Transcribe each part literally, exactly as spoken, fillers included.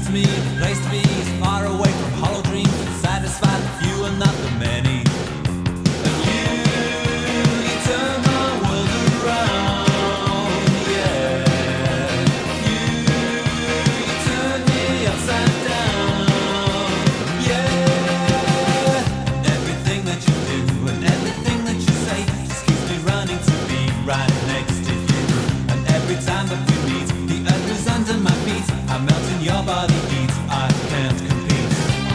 to me, the place to be is far away from hollow dreams, satisfy the few and not the many. And you, you turn my world around, yeah. You, you turn me upside down, yeah. And everything that you do and everything that you say just keeps me running to be right next to you. And every time that we meet, the earth is under my feet. I melt in your body heat, I can't compete.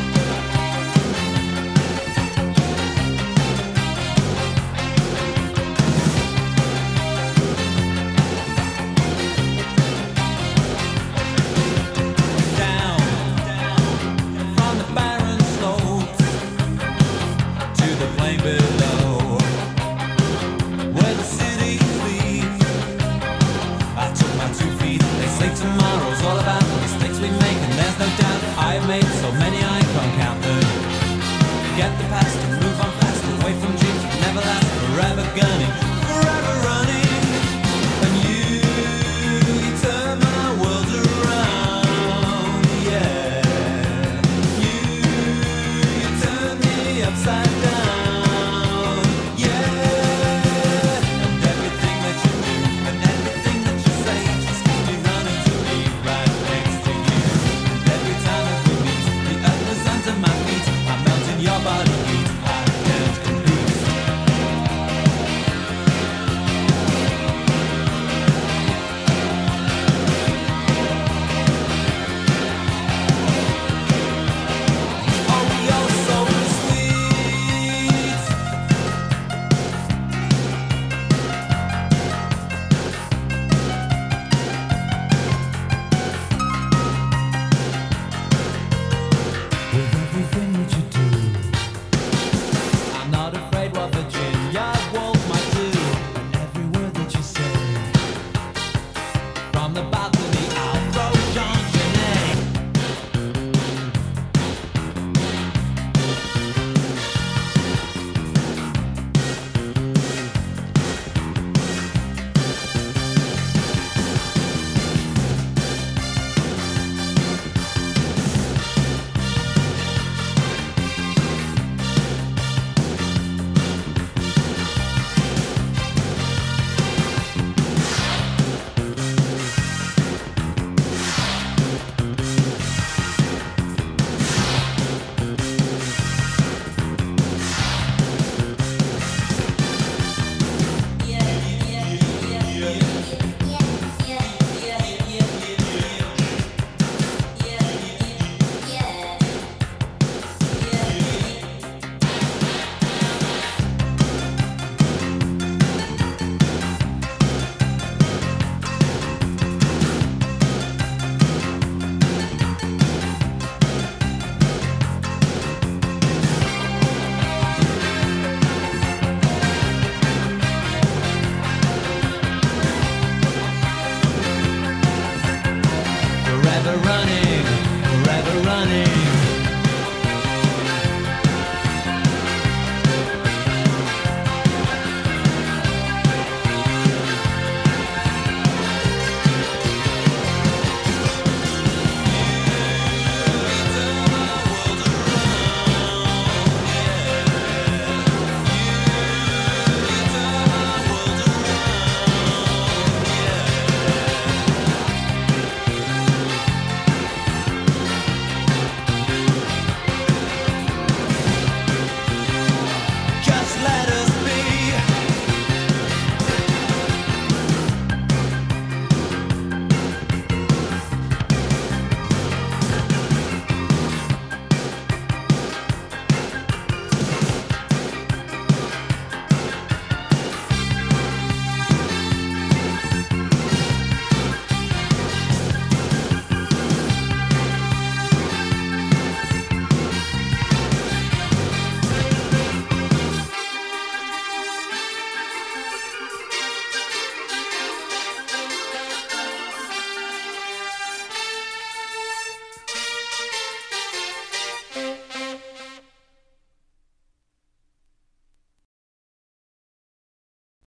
Down, from the barren slopes to the plain below, where the city sleeps, I took my two feet. They say tomorrow's all about the mistakes we make, and there's no doubt I've made so many I can't count them. Forget the past and move on fast, away from dreams that never last, forever gunning, forever running. And you, you turn my world around, yeah. You, you turn me upside down, yeah. And everything that you do and everything that you say just keeps me running to be right next to you. And every time that we meet, the earth is under my feet. I melt in your body heat, I can't compete. Oh, you're so sweet. With everything that you do, I'm not afraid what Virginia Woolf might do. And every word that you say, from the balcony I'll throw Jean Genet. Forever running, forever running.